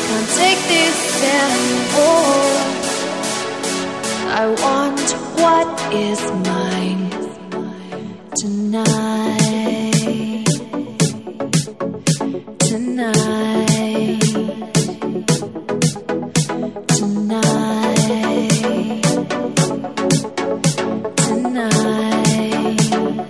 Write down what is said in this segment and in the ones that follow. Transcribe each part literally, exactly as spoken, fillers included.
can't take this anymore. I want what is mine tonight. Tonight. Tonight. Tonight.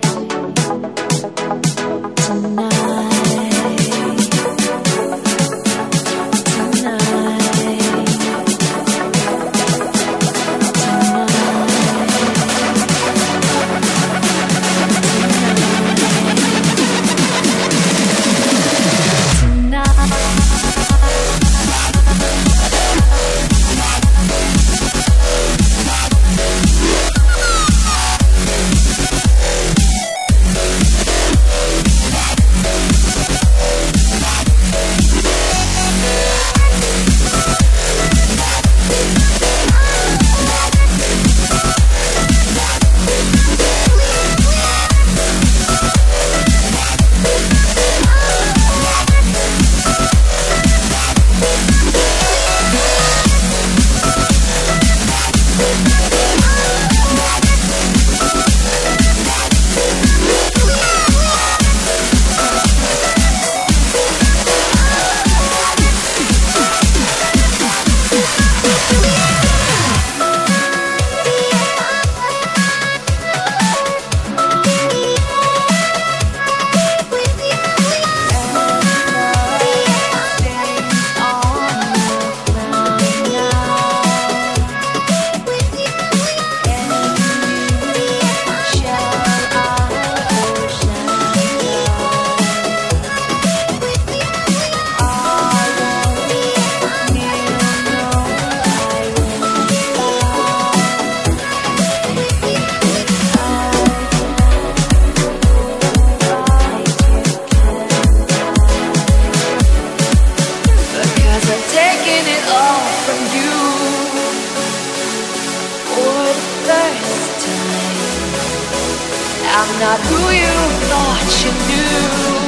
I'm not who you thought you knew.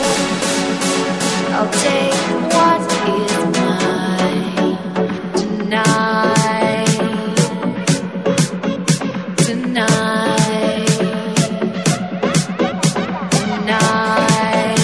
I'll take what is mine tonight. Tonight. Tonight.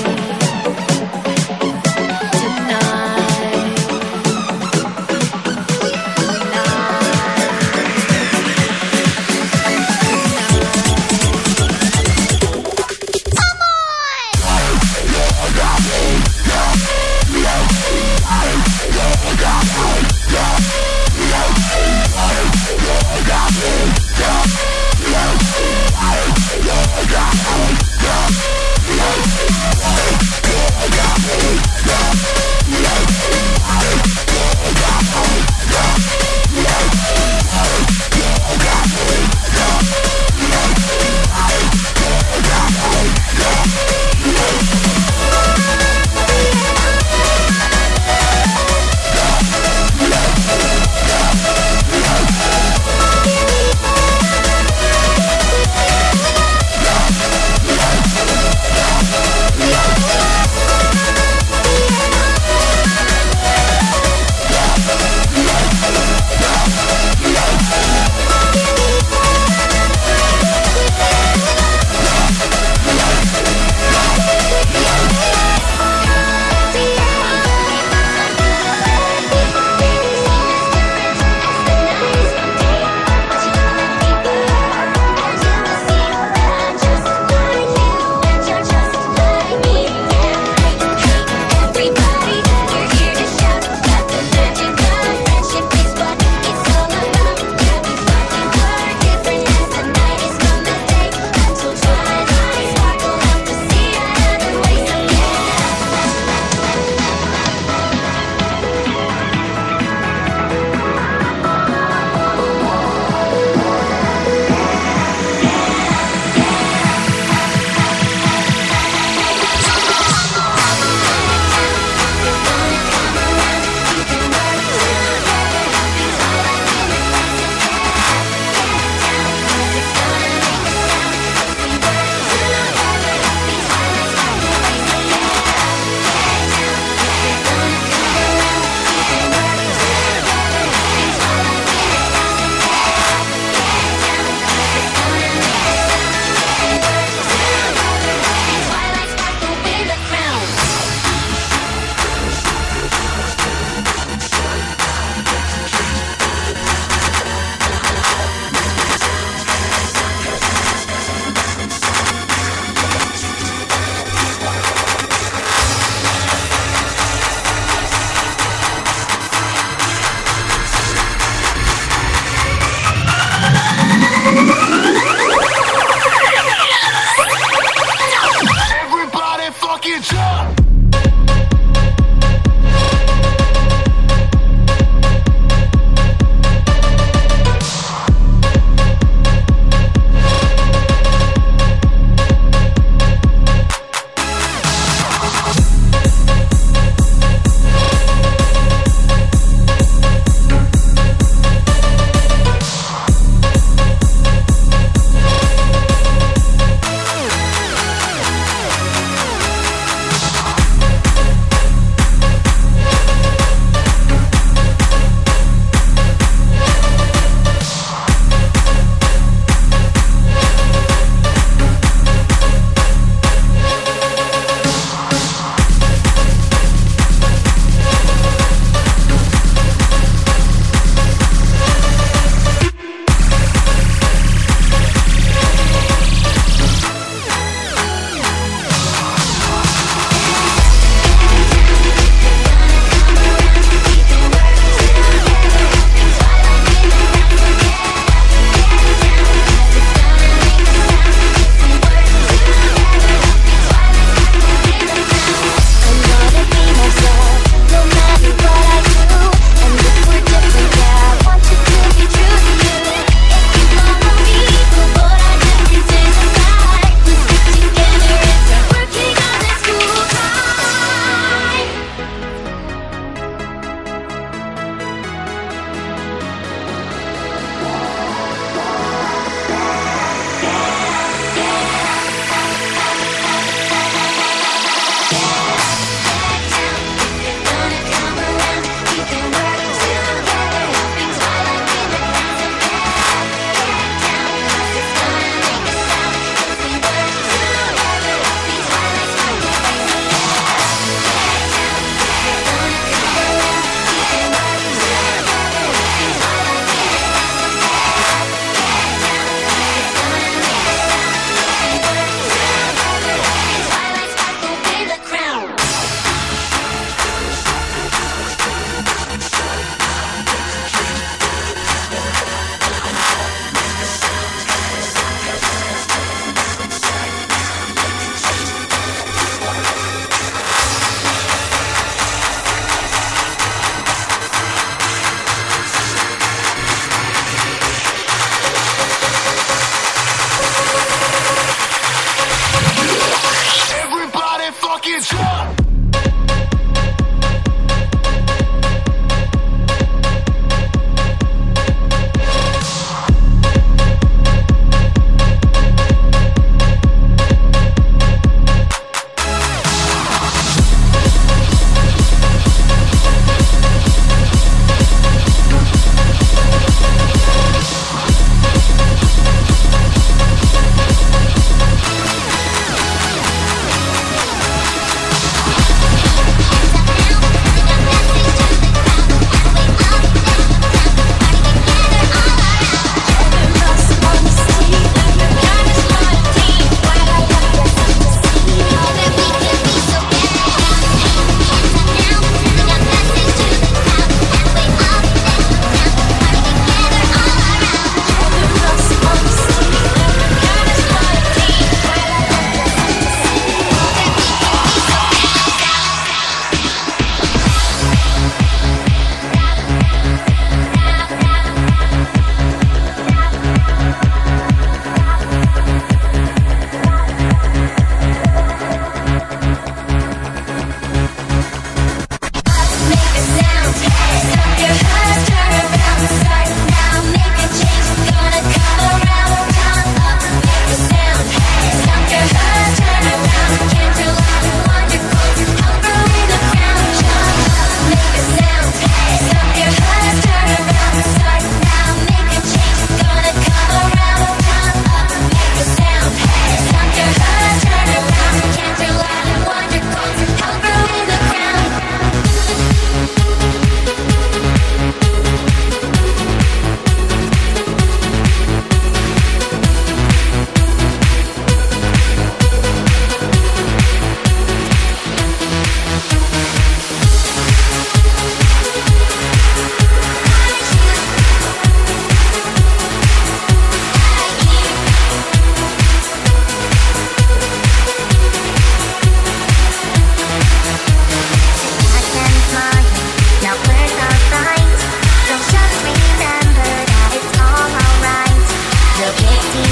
Yeah.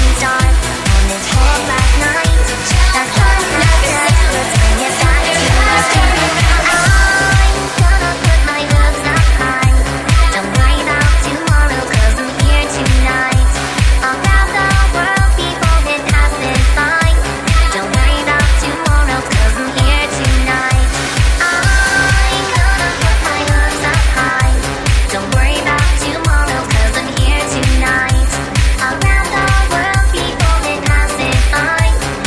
Tomorrow, 'cause I'm here tonight. Around the world, people been passing by.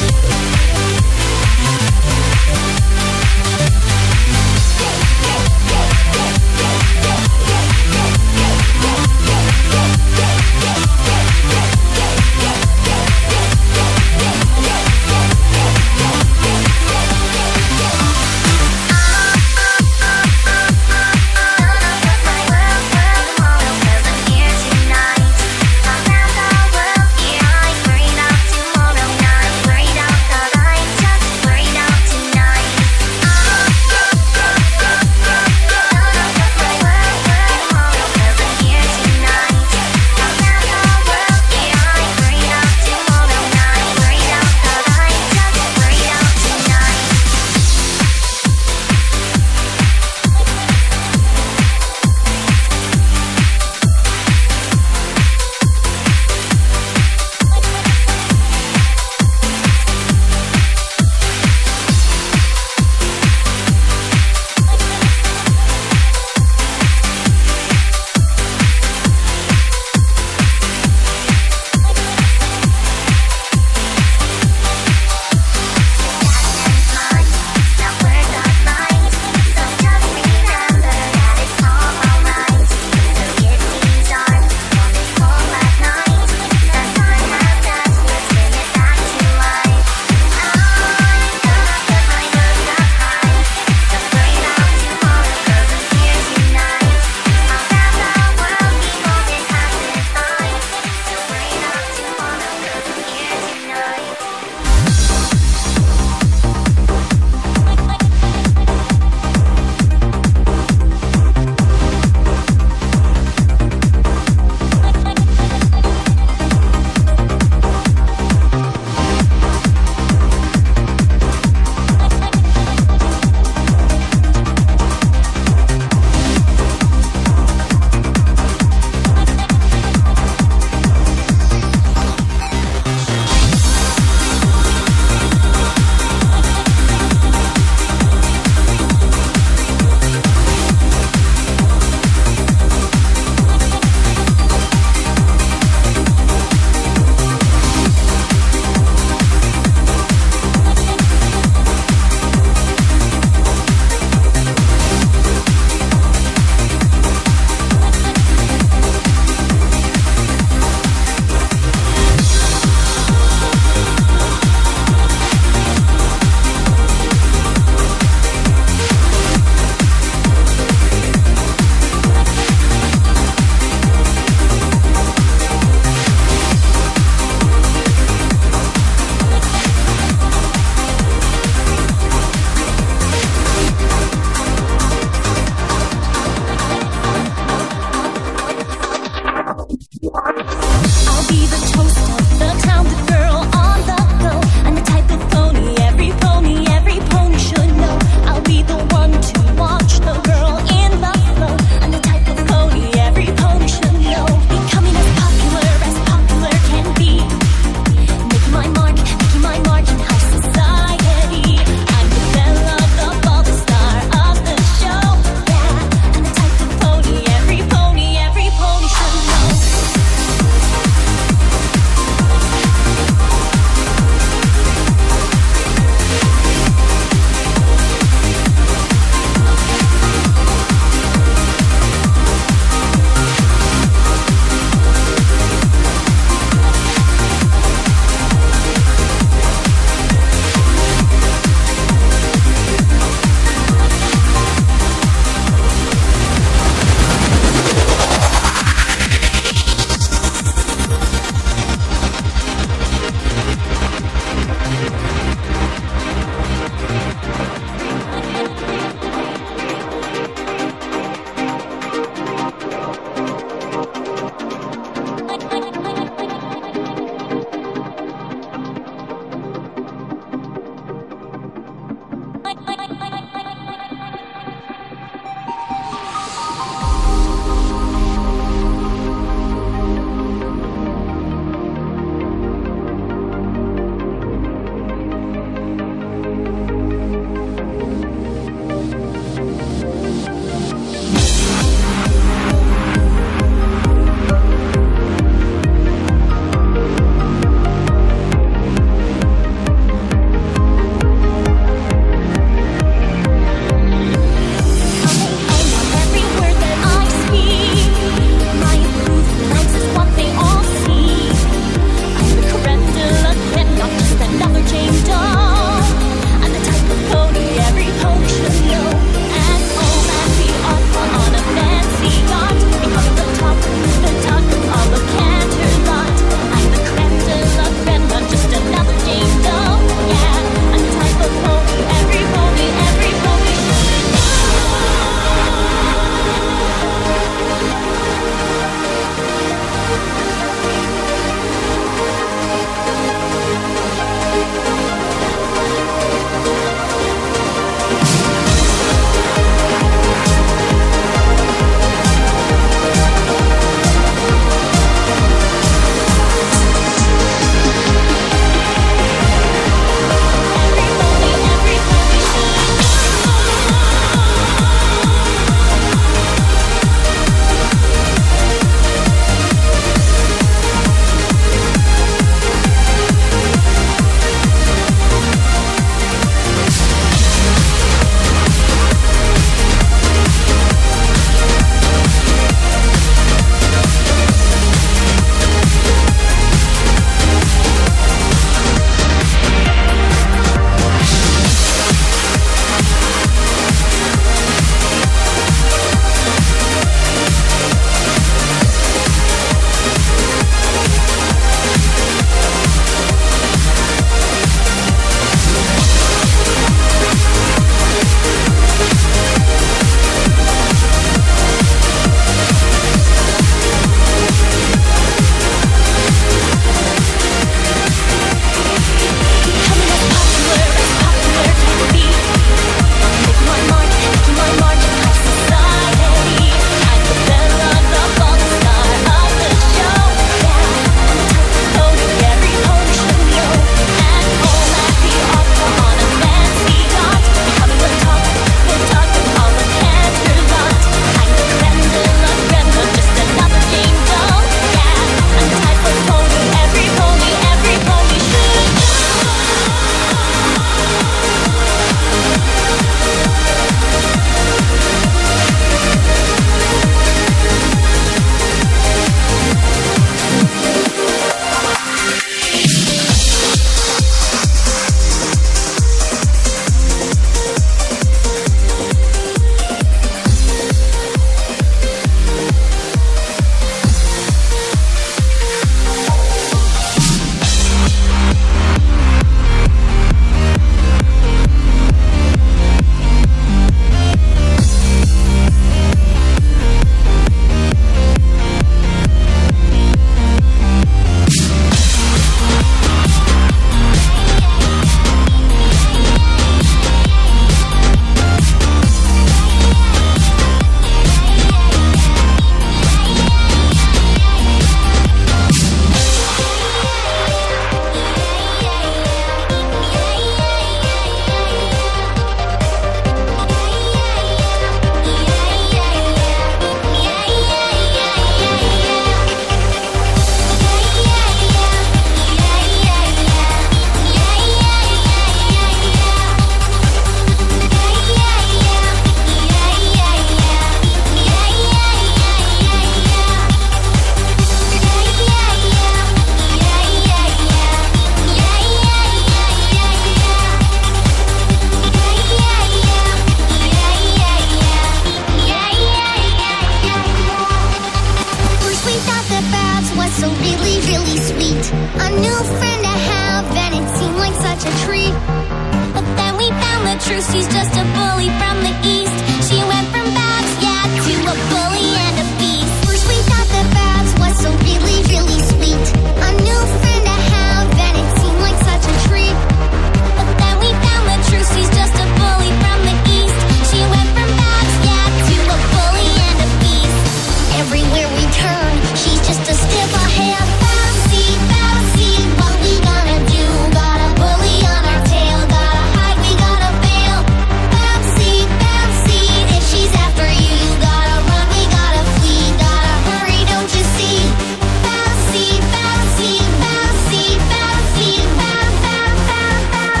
truth, she's just a bully from the east. She went from Babs, yeah, to a bully and a beast. First we thought that Babs was so really, really sweet, a new friend to have, and it seemed like such a treat. But then we found the truth, she's just a bully from the east. She went from Babs, yeah, to a bully and a beast. Everywhere we turn, she's just a step ahead. Babsy, Babsy, what we gonna do? Got a bully on our tail, gotta hide, we gotta bail. Babsy, Babsy, if she's after you, you gotta run, we gotta flee, gotta hurry, don't you see? Babsy, Babsy, Babsy, Babsy, Bab, Bab, Bab, Bab,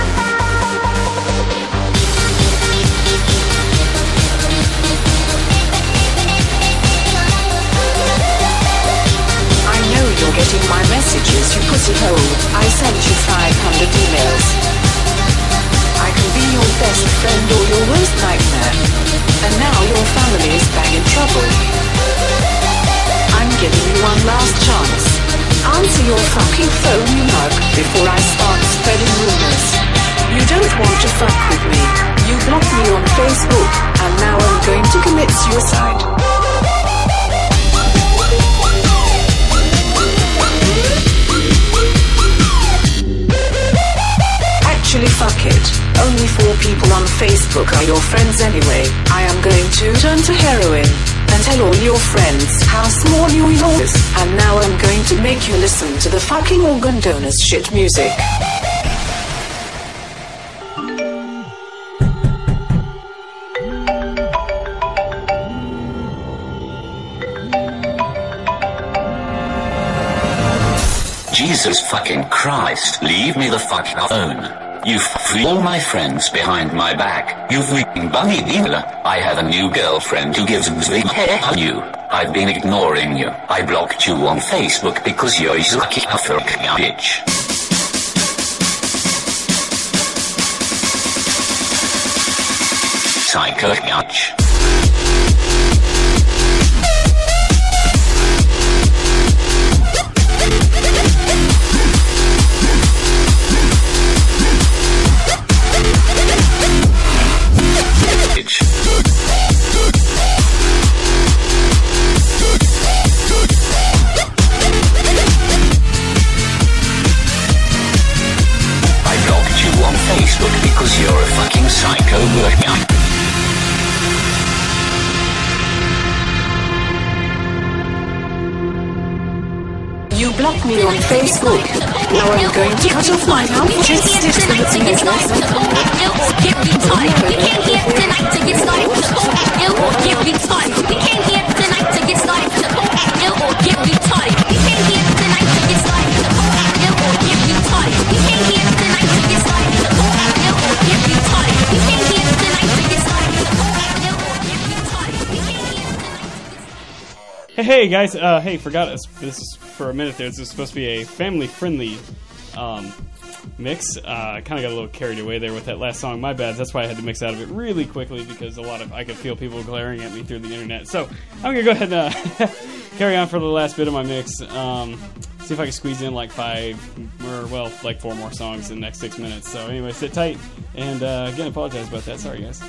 I know you're getting my messages, you pussy hole. I sent you five hundred emails. I can be your best friend or your worst nightmare. And now your family is bang in trouble. I'm giving you one last chance. Answer your fucking phone, you mug, before I start spreading rumors. You don't want to fuck with me. You blocked me on Facebook, and now I'm going to commit suicide. Actually, fuck it. Only four people on Facebook are your friends anyway. I am going to turn to heroin and tell all your friends how small you are. And now I'm going to make you listen to the fucking organ donors shit music. Jesus fucking Christ, leave me the fuck alone. You f*** all my friends behind my back, you freaking bunny dealer. I have a new girlfriend who gives big hair on you. I've been ignoring you. I blocked you on Facebook because you're a lucky fucking bitch. Psycho bitch. Facebook because you're a fucking psycho bitch. You blocked me on Facebook. Now I'm going to cut off my mouth. Just stitch the missing address. We came here tonight to get started. You get retarded. We came here tonight to get started. You get retarded. We came here tonight to get started. You get retarded. We came here tonight to get started. You get retarded. We came here tonight to get started. You get retarded. We came here tonight. Hey, hey guys! Uh, hey, forgot us. This is for a minute there. This is supposed to be a family-friendly um, mix. Uh, I kind of got a little carried away there with that last song. My bad. That's why I had to mix out of it really quickly because a lot of I could feel people glaring at me through the internet. So I'm gonna go ahead and uh, carry on for the last bit of my mix. Um, see if I can squeeze in like five, or well, like four more songs in the next six minutes. So anyway, sit tight. And uh, again, apologize about that. Sorry, guys.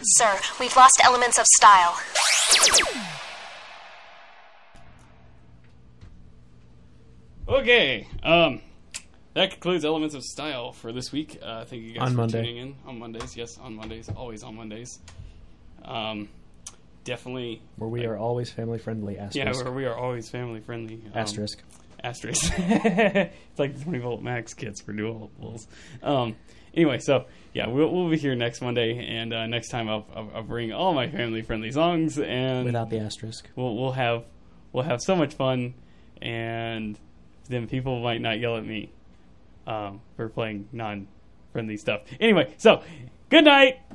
Sir, we've lost elements of style. Okay, um, that concludes Elements of Style for this week. Uh, thank you guys On for Monday. tuning in on Mondays. Yes, on Mondays, always on Mondays. Um, definitely. Where we are always family friendly. Yeah, Asterisk. where we are always family friendly. Um, Asterisk. Asterisk. It's like the twenty volt max kits for dualables. Um, anyway, so yeah, we'll, we'll be here next Monday, and uh, next time I'll, I'll, I'll bring all my family friendly songs, and Without the asterisk. we'll we'll have we'll have so much fun, and then people might not yell at me um, for playing non friendly stuff. Anyway, so good night.